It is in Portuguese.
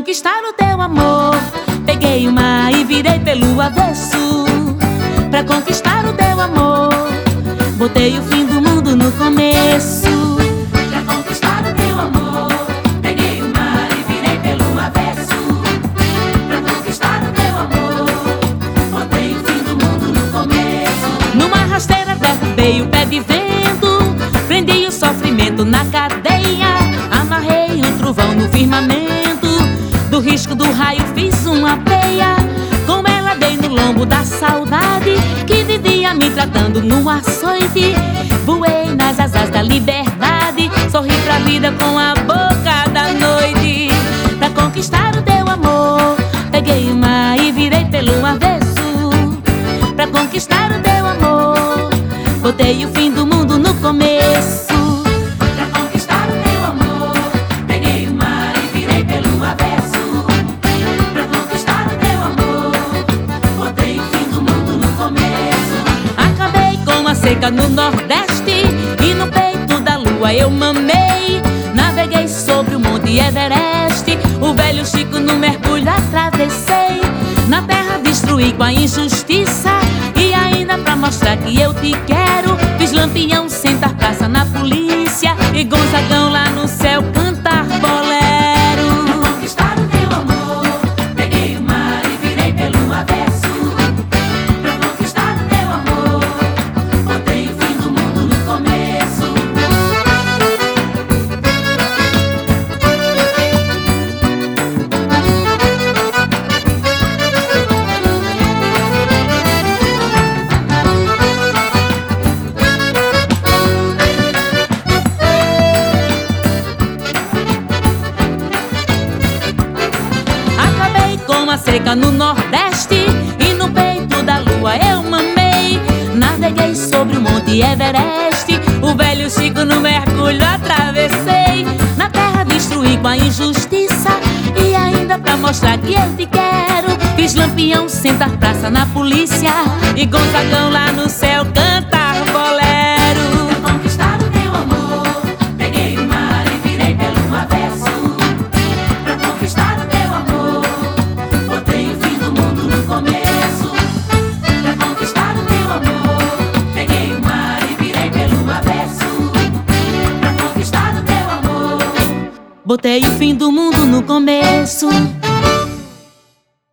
conquistar o teu amor, peguei o mar e virei pelo avesso. Pra conquistar o teu amor, botei o fim do mundo no começo. Pra conquistar o teu amor, peguei o mar e virei pelo avesso. Pra conquistar o teu amor, botei o fim do mundo no começo. Numa rasteira derrubei o pé de vento, prendi o sofrimento na cadeia, amarrei um trovão no firmamento, do risco do raio fiz uma peia. Com ela dei no lombo da saudade, que vivia me tratando no açoite. Voei nas asas da liberdade, sorri pra vida com a boca da noite. Pra conquistar o teu amor, peguei o mar e virei pelo avesso. Pra conquistar o teu amor, botei o fim do mundo no começo. Pra conquistar o teu amor, peguei o mar e virei pelo avesso. Pra conquistar o teu amor, botei o fim do mundo no começo. Acabei com a seca no Nordeste e no peito da lua eu mamei. Naveguei sobre o Monte Everest, o velho Chico no mergulho atravessei. Na terra destruí com a injustiça, e ainda pra mostrar que eu te quero, fiz Lampião sentar praça na polícia e Gonzagão lá no céu cantar bolero. Pra conquistar o teu amor, peguei o mar e virei pelo avesso. Pra conquistar o teu amor, botei o fim do mundo no começo. Com a seca no Nordeste e no peito da lua eu mamei. Naveguei sobre o Monte Everest, o velho Chico no mergulho atravessei. Na terra destruí com a injustiça, e ainda pra mostrar que eu te quero, fiz Lampião sentar praça na polícia e Gonzagão lá no céu cantar bolero. Pra conquistar o teu amor, peguei o mar e virei pelo avesso. Pra conquistar o teu amor, botei o fim do mundo no começo. Pra conquistar o teu amor, peguei o mar e virei pelo avesso. Pra conquistar o teu amor, Botei o fim do mundo no começo.